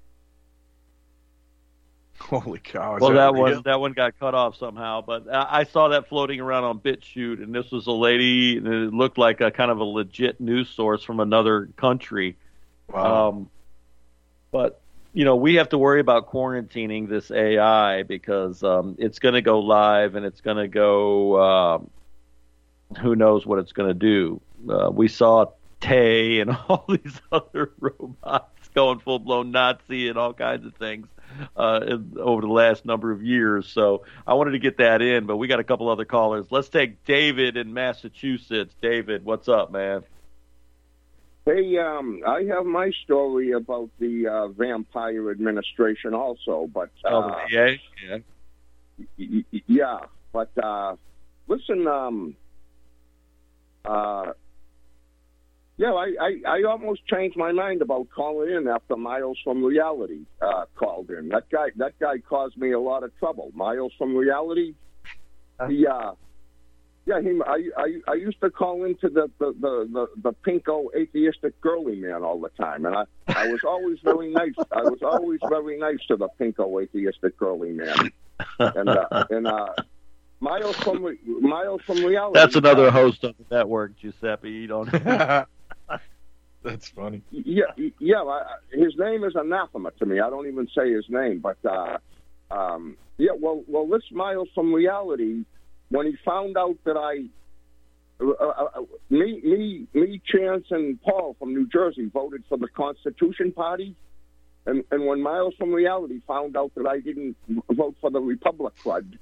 Holy cow. Well, that one got cut off somehow, but I saw that floating around on BitChute, and this was a lady, and it looked like a kind of a legit news source from another country. Wow. But, we have to worry about quarantining this AI because it's going to go live, and it's going to go, who knows what it's going to do. We saw Tay and all these other robots going full-blown Nazi and all kinds of things. Over the last number of years. So I wanted to get that in, but we got a couple other callers. Let's take David in Massachusetts. David, what's up, man? Hey, I have my story about the vampire administration also, but the VA? Yeah. Yeah, but listen, I almost changed my mind about calling in after Miles from Reality called in. That guy caused me a lot of trouble. Miles from Reality. I used to call into the pinko atheistic girly man all the time, and I was always very nice. I was always very nice to the pinko atheistic girly man. And Miles from Reality. That's another host on the network, Giuseppe. You don't. That's funny. Yeah. His name is anathema to me. I don't even say his name, but Well, this Miles from Reality, when he found out that me, Chance, and Paul from New Jersey voted for the Constitution Party, and when Miles from Reality found out that I didn't vote for the Republic Crud,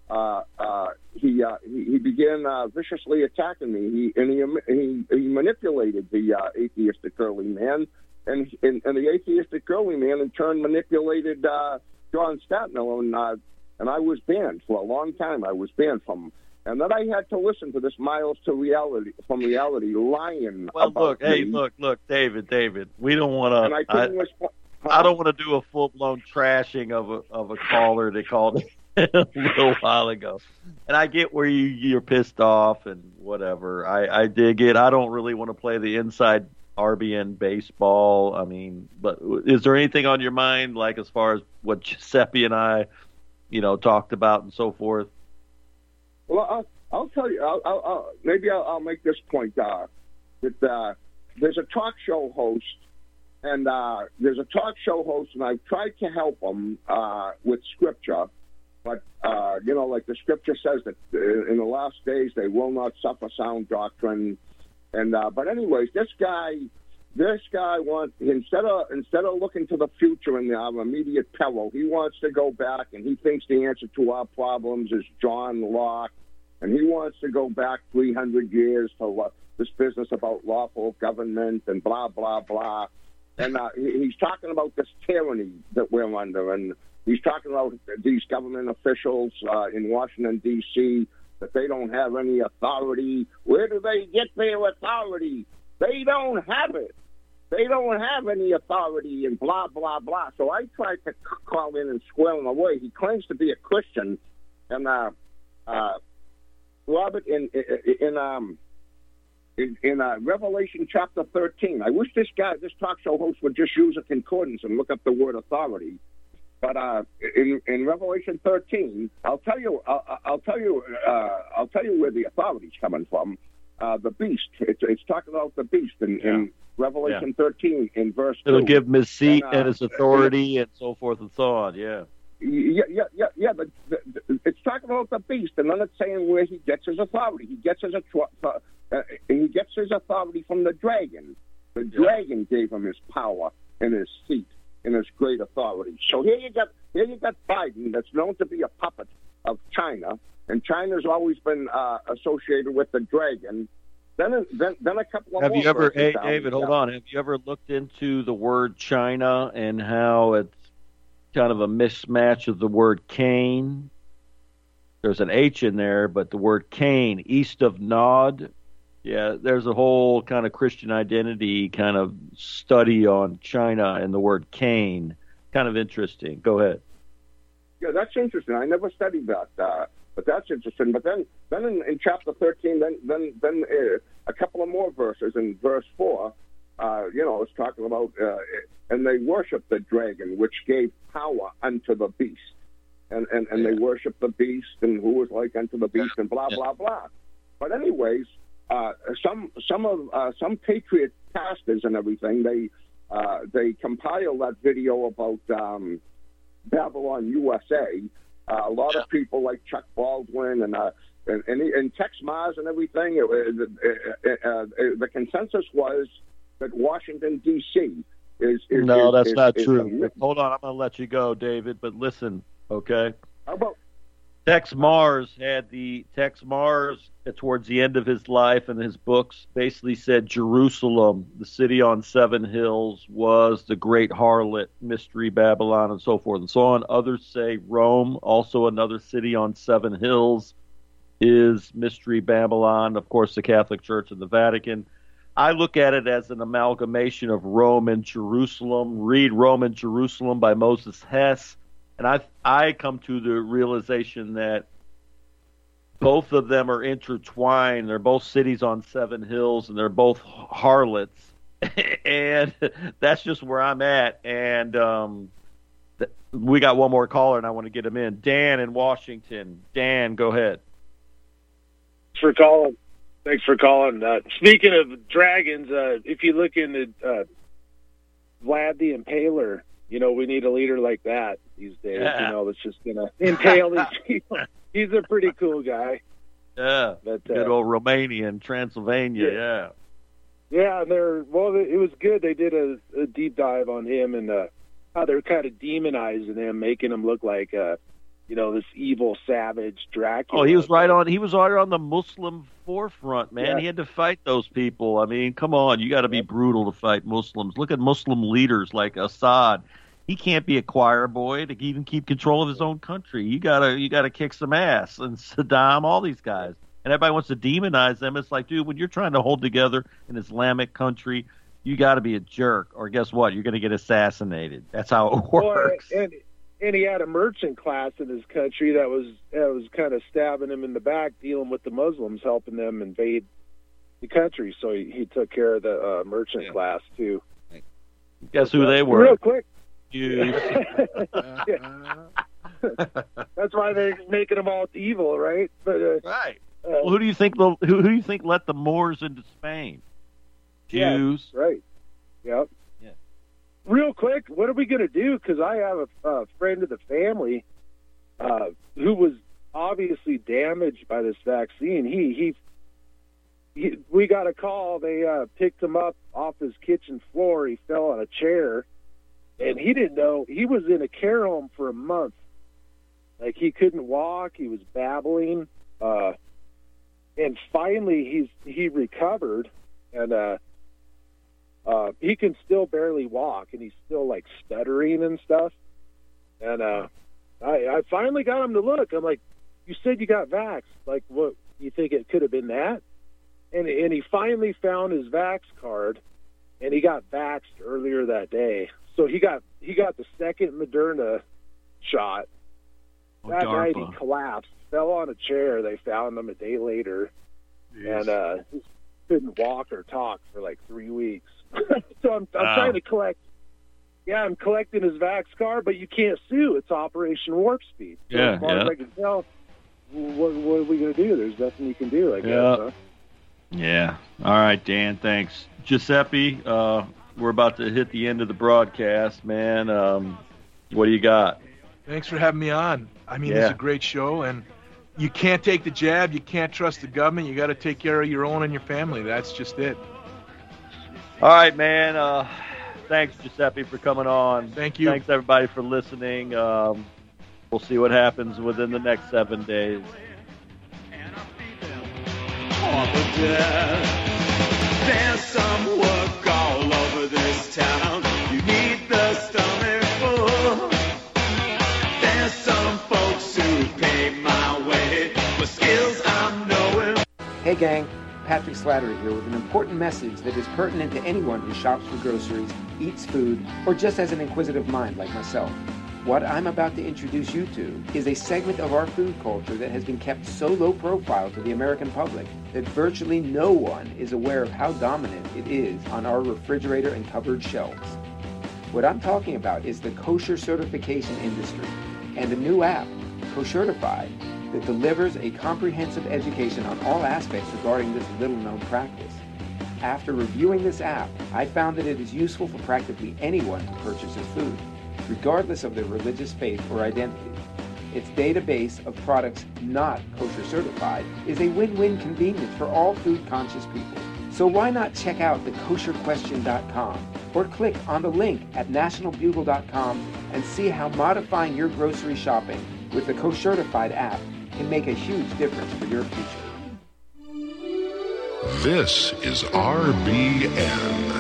he began viciously attacking me. He manipulated the atheistic girly man, and the atheistic girly man in turn manipulated John Statner, and I was banned for a long time. I was banned from. And then I had to listen to this Miles from Reality lying. Well, about me. look, David. We don't want to. And I couldn't respond. I don't want to do a full-blown trashing of a caller that called a little while ago. And I get where you're pissed off and whatever. I dig it. I don't really want to play the inside RBN baseball. I mean, but is there anything on your mind, like as far as what Giuseppe and I, talked about and so forth? Well, I'll tell you. I'll make this point. That there's a talk show host. And there's a talk show host, and I've tried to help him with scripture, but like the scripture says that in the last days they will not suffer sound doctrine. And but anyways, this guy wants instead of looking to the future and our immediate peril, he wants to go back, and he thinks the answer to our problems is John Locke, and he wants to go back 300 years to this business about lawful government and blah blah blah. And he's talking about this tyranny that we're under, and he's talking about these government officials in Washington, D.C., that they don't have any authority. Where do they get their authority? They don't have it. They don't have any authority, and blah, blah, blah. So I tried to call in and square him away. He claims to be a Christian, and Robert, in Revelation chapter 13. I wish this talk show host would just use a concordance and look up the word authority. But in Revelation 13, I'll tell you where the authority's coming from. The beast. It's talking about the beast in Revelation 13 in verse 2. It'll give him his seat and his authority and so forth and so on. Yeah. Yeah. But it's talking about the beast, and then it's saying where he gets his authority. He gets his authority from the dragon. The dragon gave him his power and his seat and his great authority. So here you got Biden, that's known to be a puppet of China, and China's always been associated with the dragon. Then a couple of Have more you ever, verses hey David, hold on. Have you ever looked into the word China and how it's kind of a mismatch of the word Cain? There's an H in there, but the word Cain, east of Nod. Yeah, there's a whole kind of Christian identity kind of study on China and the word Cain. Kind of interesting. Go ahead. Yeah, that's interesting. I never studied that, but that's interesting. But then in chapter 13, then a couple of more verses. In verse 4, it's talking about, and they worship the dragon, which gave power unto the beast. And they worship the beast, and who was like unto the beast, and blah blah blah. But anyways, some patriot pastors and everything, they compile that video about Babylon USA. A lot of people like Chuck Baldwin and Tex Mars and everything. The consensus was that Washington D.C. is no, that's not is true. Hold on, I'm going to let you go, David. But listen. Okay. How about Tex Mars towards the end of his life and his books basically said Jerusalem, the city on 7 hills, was the great harlot, mystery Babylon, and so forth and so on. Others say Rome, also another city on 7 hills, is mystery Babylon, of course the Catholic Church and the Vatican. I look at it as an amalgamation of Rome and Jerusalem. Read Rome and Jerusalem by Moses Hess. And I come to the realization that both of them are intertwined. They're both cities on 7 hills, and they're both harlots. And that's just where I'm at. And we got one more caller, and I want to get him in. Dan in Washington. Dan, go ahead. Thanks for calling. Speaking of dragons, if you look into Vlad the Impaler, we need a leader like that these days. Yeah. That's just gonna impale these people. He's a pretty cool guy. Yeah, but, good old Romanian, Transylvania. Yeah, it was good. They did a deep dive on him and how they're kind of demonizing him, making him look like this evil savage Dracula. Oh, he was right on the Muslim forefront, man. Yeah. He had to fight those people. I mean, come on, you got to be brutal to fight Muslims. Look at Muslim leaders like Assad. He can't be a choir boy to even keep control of his own country. You gotta kick some ass. And Saddam, all these guys, and everybody wants to demonize them. It's like, dude, when you're trying to hold together an Islamic country, you got to be a jerk, or guess what? You're going to get assassinated. That's how it works. And he had a merchant class in his country that was kind of stabbing him in the back, dealing with the Muslims, helping them invade the country. So he took care of the merchant class too. Guess who they were? Real quick. Jews. That's why they're making them all evil, right? But right. Well, who do you think let the Moors into Spain? Jews. Yeah, right. Yep. Yeah. Real quick, what are we going to do? Because I have a friend of the family who was obviously damaged by this vaccine. We got a call. They picked him up off his kitchen floor. He fell on a chair, and he didn't know. He was in a care home for a month. Like, he couldn't walk. He was babbling. And finally, he recovered, and he can still barely walk, and he's still, like, stuttering and stuff. And I finally got him to look. I'm like, you said you got vaxxed. Like, what, you think it could have been that? And he finally found his vax card, and he got vaxxed earlier that day. So he got the second Moderna shot. That night he collapsed, fell on a chair. They found him a day later. Jeez. And he couldn't walk or talk for like 3 weeks. So I'm trying to collect. Yeah, I'm collecting his vax card, but you can't sue. It's Operation Warp Speed. So as far as I can tell, what are we going to do? There's nothing you can do, I guess. Huh? Yeah. All right, Dan, thanks. Giuseppe, we're about to hit the end of the broadcast, man. What do you got? Thanks for having me on. I mean, it's a great show, and you can't take the jab. You can't trust the government. You got to take care of your own and your family. That's just it. All right, man. Thanks, Giuseppe, for coming on. Thank you. Thanks, everybody, for listening. We'll see what happens within the next 7 days. There's some work all over this town. You need the stomach full. There's some folks who pay my way for skills I'm knowing. Hey gang, Patrick Slattery here with an important message that is pertinent to anyone who shops for groceries, eats food, or just has an inquisitive mind like myself. What I'm about to introduce you to is a segment of our food culture that has been kept so low profile to the American public that virtually no one is aware of how dominant it is on our refrigerator and cupboard shelves. What I'm talking about is the kosher certification industry and a new app, Koshertified, that delivers a comprehensive education on all aspects regarding this little-known practice. After reviewing this app, I found that it is useful for practically anyone who purchases food, regardless of their religious faith or identity. Its database of products not kosher certified is a win-win convenience for all food-conscious people. So why not check out thekosherquestion.com or click on the link at nationalbugle.com and see how modifying your grocery shopping with the Koshertified app can make a huge difference for your future. This is RBN,